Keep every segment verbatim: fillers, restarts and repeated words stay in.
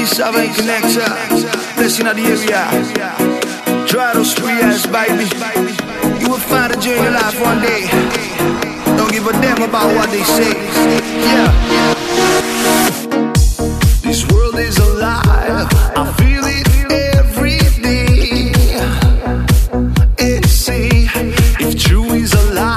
Southern Connector, blessing of the area. Try those free ass, baby. You will find a joy in your life one day. Don't give a damn about what they say. Yeah. This world is alive. I feel it every day. It's see if true is alive.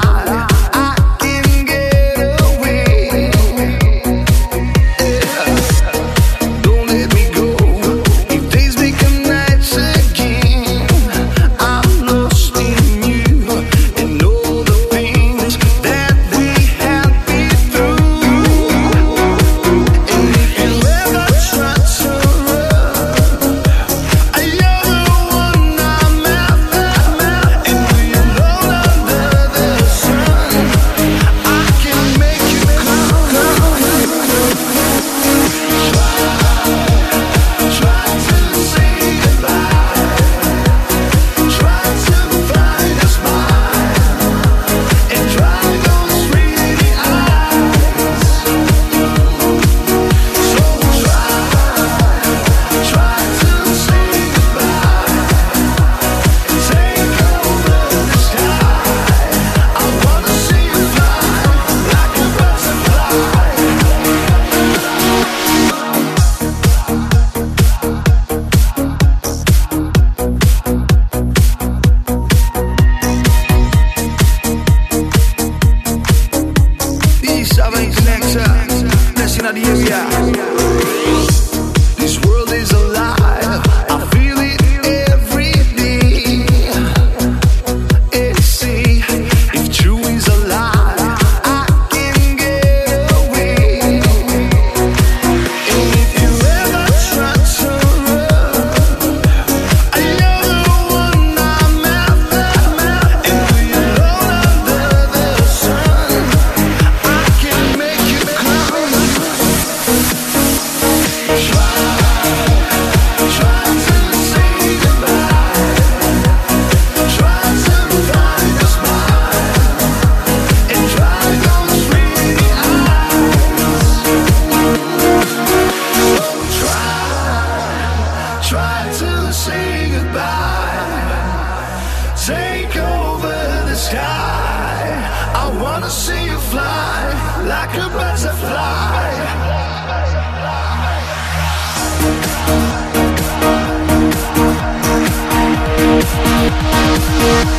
We'll be right back.